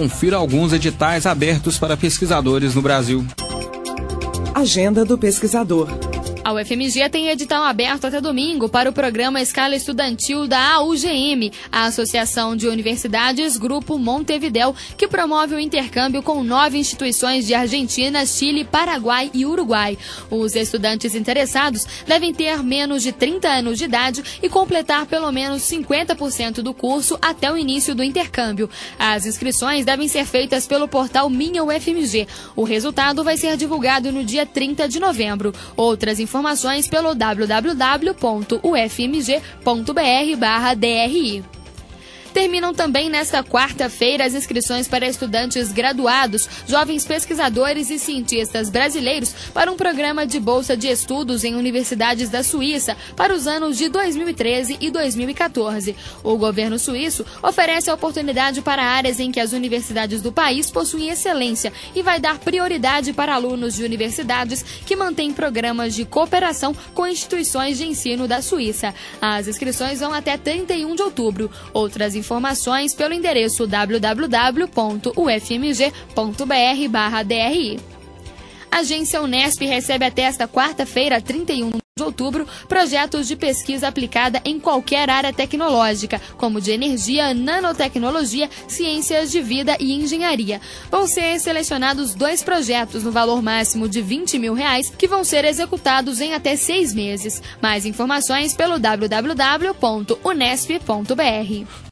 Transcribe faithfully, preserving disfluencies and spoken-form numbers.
confira alguns editais abertos para pesquisadores no Brasil. Agenda do pesquisador. A U F M G tem edital aberto até domingo para o programa Escala Estudantil da A U G M, a Associação de Universidades Grupo Montevidéu, que promove o intercâmbio com nove instituições de Argentina, Chile, Paraguai e Uruguai. Os estudantes interessados devem ter menos de trinta anos de idade e completar pelo menos cinquenta por cento do curso até o início do intercâmbio. As inscrições devem ser feitas pelo portal Minha U F M G. O resultado vai ser divulgado no dia trinta de novembro. Outras informações Informações pelo w w w ponto u f m g ponto b r barra d r i. Terminam também nesta quarta-feira as inscrições para estudantes graduados, jovens pesquisadores e cientistas brasileiros para um programa de bolsa de estudos em universidades da Suíça para os anos de dois mil e treze e dois mil e quatorze. O governo suíço oferece a oportunidade para áreas em que as universidades do país possuem excelência e vai dar prioridade para alunos de universidades que mantêm programas de cooperação com instituições de ensino da Suíça. As inscrições vão até trinta e um de outubro. Outras informações pelo endereço w w w ponto u f m g ponto b r barra d r i. A agência Unesp recebe até esta quarta-feira, trinta e um de outubro, projetos de pesquisa aplicada em qualquer área tecnológica, como de energia, nanotecnologia, ciências de vida e engenharia. Vão ser selecionados dois projetos no valor máximo de vinte mil reais, que vão ser executados em até seis meses. Mais informações pelo w w w ponto unesp ponto b r.